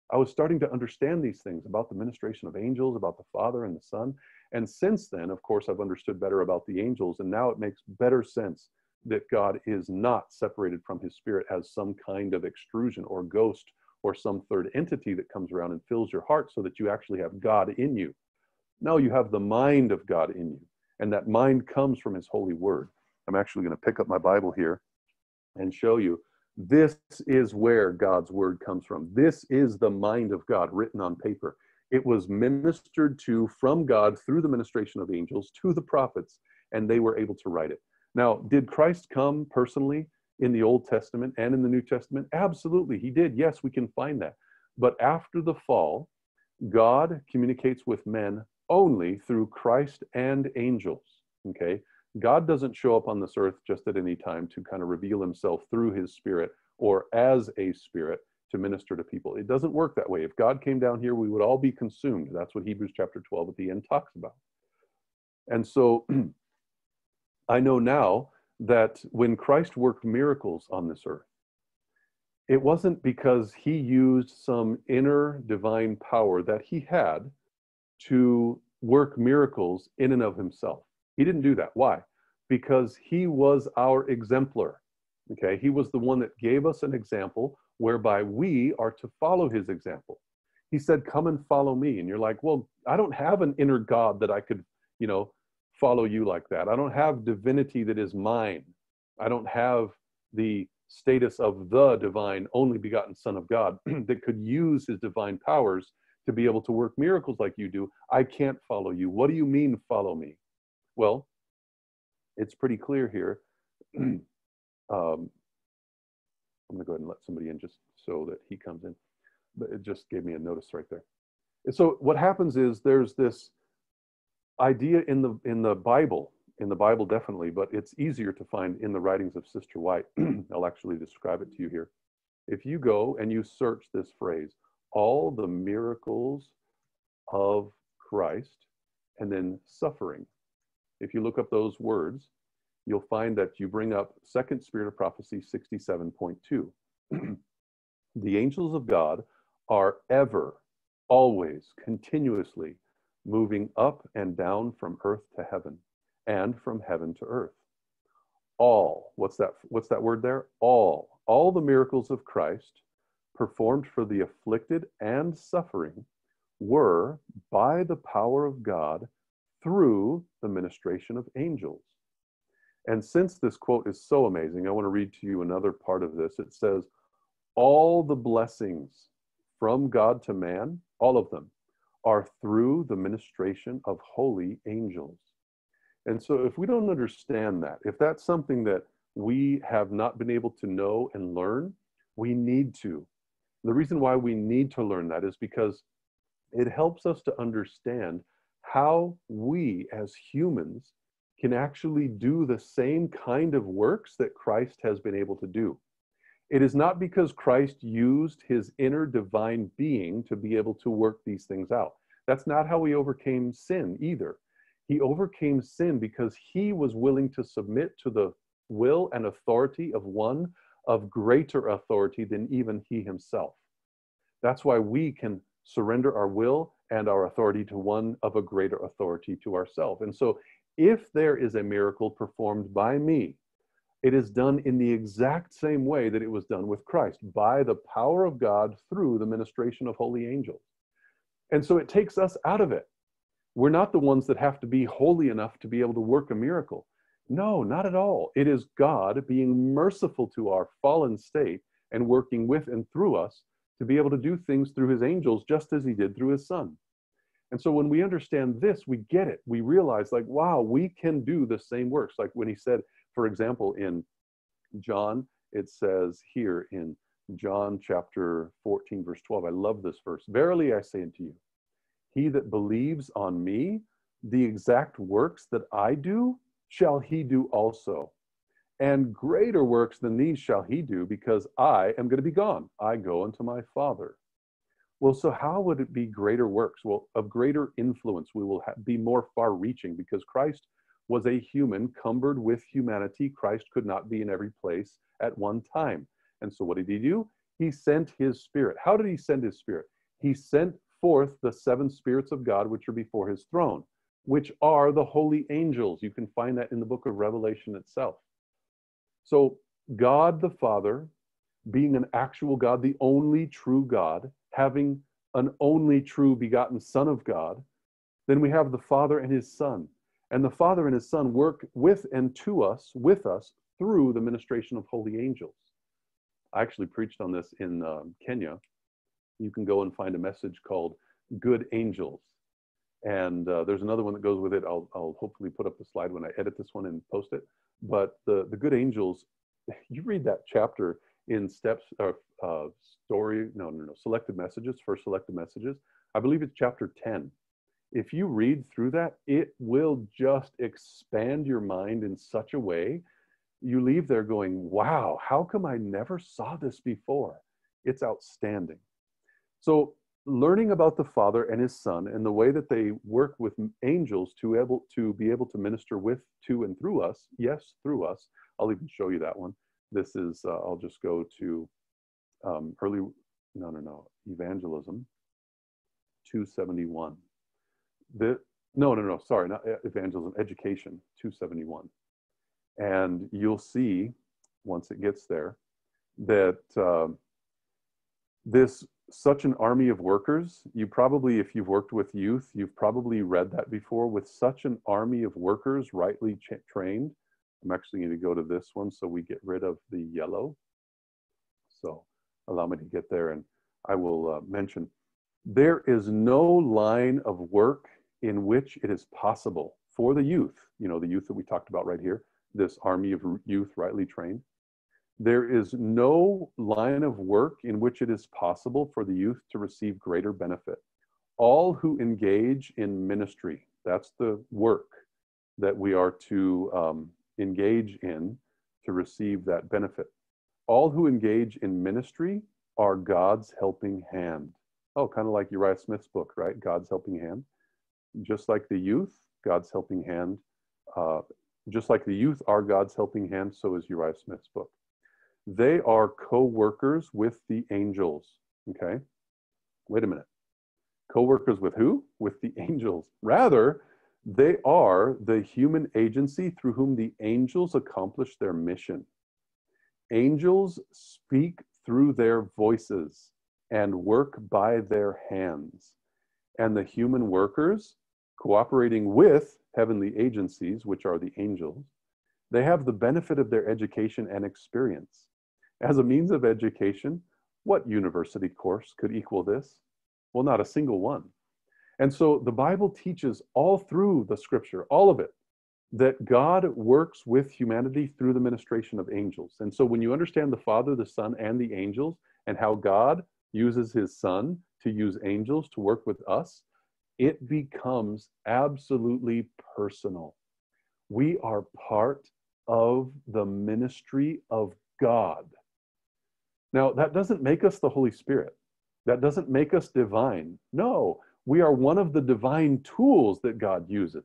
I was starting to understand these things about the ministration of angels, about the Father and the Son. And since then, of course, I've understood better about the angels. And now it makes better sense that God is not separated from his spirit as some kind of extrusion or ghost or some third entity that comes around and fills your heart so that you actually have God in you. No, you have the mind of God in you. And that mind comes from his holy word. I'm actually going to pick up my Bible here and show you. This is where God's word comes from. This is the mind of God written on paper. It was ministered to from God through the ministration of angels to the prophets, and they were able to write it. Now, did Christ come personally in the Old Testament and in the New Testament? Absolutely, he did. Yes, we can find that. But after the fall, God communicates with men only through Christ and angels, okay? God doesn't show up on this earth just at any time to kind of reveal himself through his spirit or as a spirit to minister to people. It doesn't work that way. If God came down here, we would all be consumed. That's what Hebrews chapter twelve at the end talks about. And so I know now that when Christ worked miracles on this earth, it wasn't because he used some inner divine power that he had to work miracles in and of himself. He didn't do that. Why? Because he was our exemplar. Okay, he was the one that gave us an example whereby we are to follow his example. He said, "Come and follow me." And you're like, "Well, I don't have an inner God that I could, you know, follow you like that. I don't have divinity that is mine. I don't have the status of the divine, only begotten Son of God that could use his divine powers to be able to work miracles like you do. I can't follow you. What do you mean, follow me?" Well, it's pretty clear here. um, I'm going to go ahead and let somebody in just so that he comes in. But it just gave me a notice right there. And so what happens is there's this idea in the in the Bible, in the Bible definitely, but it's easier to find in the writings of Sister White. I'll actually describe it to you here. If you go and you search this phrase, all the miracles of Christ, and then suffering, if you look up those words, you'll find that you bring up Second Spirit of Prophecy sixty-seven point two. The angels of God are ever, always, continuously moving up and down from earth to heaven and from heaven to earth. All, what's that, what's that word there? All, all the miracles of Christ performed for the afflicted and suffering were by the power of God through the ministration of angels. And since this quote is so amazing, I want to read to you another part of this. It says, all the blessings from God to man, all of them, are through the ministration of holy angels. And so if we don't understand that, if that's something that we have not been able to know and learn, we need to. The reason why we need to learn that is because it helps us to understand how we as humans can actually do the same kind of works that Christ has been able to do. It is not because Christ used his inner divine being to be able to work these things out. That's not how he overcame sin either. He overcame sin because he was willing to submit to the will and authority of one of greater authority than even he himself. That's why we can surrender our will and our authority to one of a greater authority to ourselves. And so if there is a miracle performed by me, it is done in the exact same way that it was done with Christ, by the power of God through the ministration of holy angels. And so it takes us out of it. We're not the ones that have to be holy enough to be able to work a miracle. No, not at all. It is God being merciful to our fallen state and working with and through us to be able to do things through his angels, just as he did through his son. And so when we understand this, we get it. We realize, like, wow, we can do the same works. Like when he said, for example, in John, it says here in John chapter fourteen, verse twelve, I love this verse. Verily I say unto you, he that believes on me, the exact works that I do, shall he do also. And greater works than these shall he do, because I am going to be gone. I go unto my Father. Well, so how would it be greater works? Well, of greater influence, we will ha- be more far-reaching, because Christ was a human cumbered with humanity. Christ could not be in every place at one time. And so what did he do? He sent his spirit. How did he send his spirit? He sent forth the seven spirits of God, which are before his throne, which are the holy angels. You can find that in the book of Revelation itself. So God the Father, being an actual God, the only true God, having an only true begotten Son of God, then we have the Father and his Son. And the Father and his Son work with and to us, with us, through the ministration of holy angels. I actually preached on this in um, Kenya. You can go and find a message called Good Angels. And uh, there's another one that goes with it. I'll, I'll hopefully put up the slide when I edit this one and post it. But the, the Good Angels, you read that chapter in steps, uh, uh, story, no, no, no, selected messages, first selected messages. I believe it's chapter ten. If you read through that, it will just expand your mind in such a way. You leave there going, wow, how come I never saw this before? It's outstanding. So learning about the Father and his Son and the way that they work with angels to able to be able to minister with, to, and through us. Yes, through us. I'll even show you that one. This is, uh, I'll just go to um, early, no, no, no, evangelism, two seventy-one. The, no, no, no, sorry, not evangelism, education, two seventy-one. And you'll see, once it gets there, that uh, this, such an army of workers, you probably, if you've worked with youth, you've probably read that before, with such an army of workers rightly trained. I'm actually going to go to this one so we get rid of the yellow. So allow me to get there, and I will uh, mention, there is no line of work in which it is possible for the youth, you know, the youth that we talked about right here, this army of youth rightly trained. There is no line of work in which it is possible for the youth to receive greater benefit. All who engage in ministry, that's the work that we are to um, engage in to receive that benefit. All who engage in ministry are God's helping hand. Oh, kind of like Uriah Smith's book, right? God's helping hand. Just like the youth, God's helping hand. Uh, just like the youth are God's helping hand, so is Uriah Smith's book. They are co-workers with the angels, okay? Wait a minute. Co-workers with who? With the angels. Rather, they are the human agency through whom the angels accomplish their mission. Angels speak through their voices and work by their hands. And the human workers, cooperating with heavenly agencies, which are the angels, they have the benefit of their education and experience. As a means of education, what university course could equal this? Well, not a single one. And so the Bible teaches all through the scripture, all of it, that God works with humanity through the ministration of angels. And so when you understand the Father, the Son, and the angels, and how God uses his Son to use angels to work with us, it becomes absolutely personal. We are part of the ministry of God. Now, that doesn't make us the Holy Spirit. That doesn't make us divine. No, we are one of the divine tools that God uses.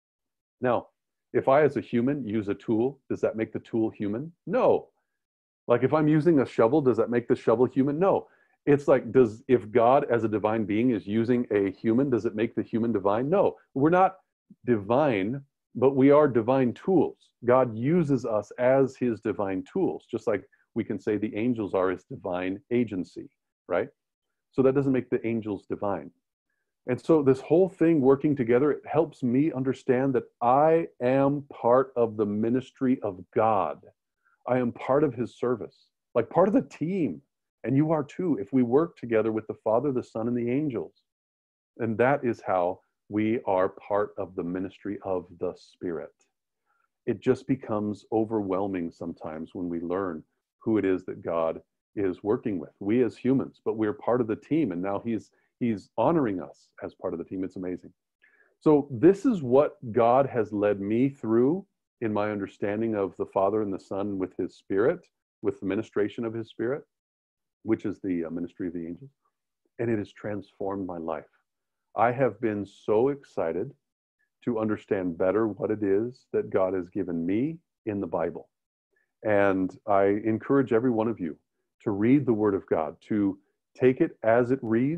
Now, if I as a human use a tool, does that make the tool human? No. Like if I'm using a shovel, does that make the shovel human? No. It's like, does, if God as a divine being is using a human, does it make the human divine? No. We're not divine, but we are divine tools. God uses us as his divine tools, just like we can say the angels are his divine agency, right? So that doesn't make the angels divine. And so this whole thing working together, it helps me understand that I am part of the ministry of God. I am part of his service, like part of the team. And you are too, if we work together with the Father, the Son, and the angels. And that is how we are part of the ministry of the Spirit. It just becomes overwhelming sometimes when we learn who it is that God is working with. We as humans, but we're part of the team, and now he's he's honoring us as part of the team. It's amazing. So this is what God has led me through in my understanding of the Father and the Son with his Spirit, with the ministration of his Spirit, which is the uh, ministry of the angels. And it has transformed my life. I have been so excited to understand better what it is that God has given me in the Bible. And I encourage every one of you to read the Word of God, to take it as it reads,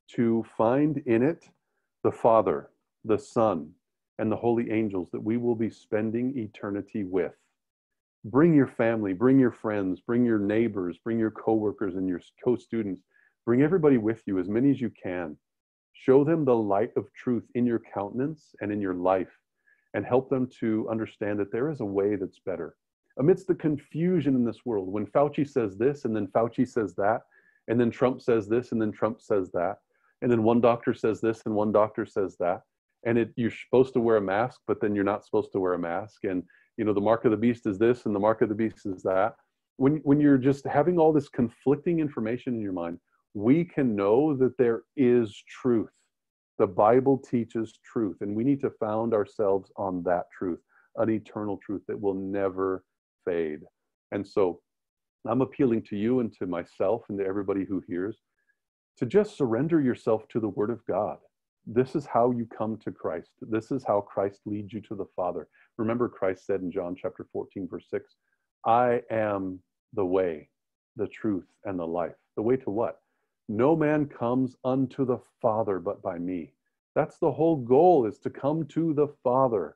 to find in it the Father, the Son, and the holy angels that we will be spending eternity with. Bring your family, bring your friends, bring your neighbors, bring your coworkers and your co-students. Bring everybody with you, as many as you can. Show them the light of truth in your countenance and in your life, and help them to understand that there is a way that's better. Amidst the confusion in this world, when Fauci says this, and then Fauci says that, and then Trump says this, and then Trump says that, and then one doctor says this, and one doctor says that, and it, you're supposed to wear a mask, but then you're not supposed to wear a mask, and you know the mark of the beast is this, and the mark of the beast is that. When, when you're just having all this conflicting information in your mind, we can know that there is truth. The Bible teaches truth, and we need to found ourselves on that truth, an eternal truth that will never fade. And so I'm appealing to you and to myself and to everybody who hears to just surrender yourself to the Word of God. This is how you come to Christ. This is how Christ leads you to the Father. Remember, Christ said in John chapter fourteen, verse six, I am the way, the truth, and the life. The way to what? No man comes unto the Father but by me. That's the whole goal, is to come to the Father.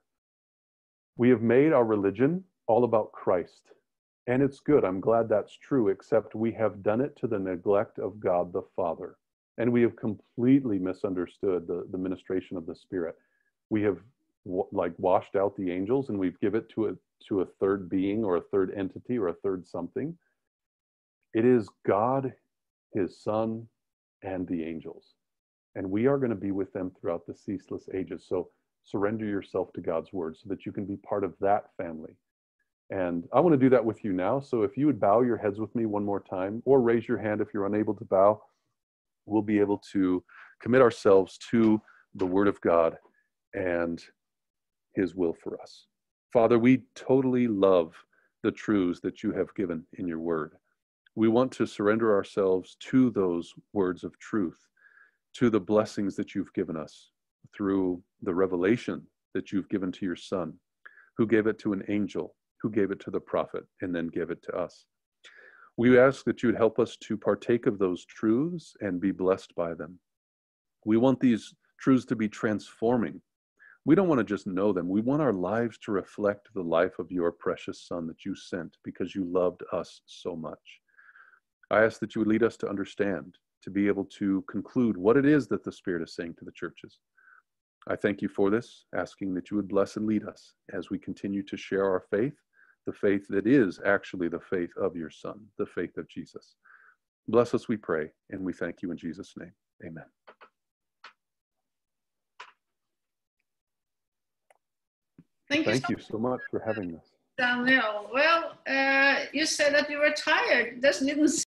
We have made our religion all about Christ. And it's good. I'm glad that's true, except we have done it to the neglect of God the Father. And we have completely misunderstood the, the ministration of the Spirit. We have w- like washed out the angels, and we've given it to a, to a third being or a third entity or a third something. It is God, His Son, and the angels. And we are going to be with them throughout the ceaseless ages. So surrender yourself to God's word so that you can be part of that family. And I want to do that with you now. So if you would bow your heads with me one more time, or raise your hand if you're unable to bow, we'll be able to commit ourselves to the Word of God and His will for us. Father, we totally love the truths that you have given in your word. We want to surrender ourselves to those words of truth, to the blessings that you've given us through the revelation that you've given to your Son, who gave it to an angel, who gave it to the prophet, and then gave it to us. We ask that you would help us to partake of those truths and be blessed by them. We want these truths to be transforming. We don't want to just know them. We want our lives to reflect the life of your precious Son that you sent because you loved us so much. I ask that you would lead us to understand, to be able to conclude what it is that the Spirit is saying to the churches. I thank you for this, asking that you would bless and lead us as we continue to share our faith, the faith that is actually the faith of your Son, the faith of Jesus. Bless us, we pray, and we thank you in Jesus' name. Amen. Thank you, Thank so, you so much for having us. Daniel. Well, uh, you said that you were tired. That didn't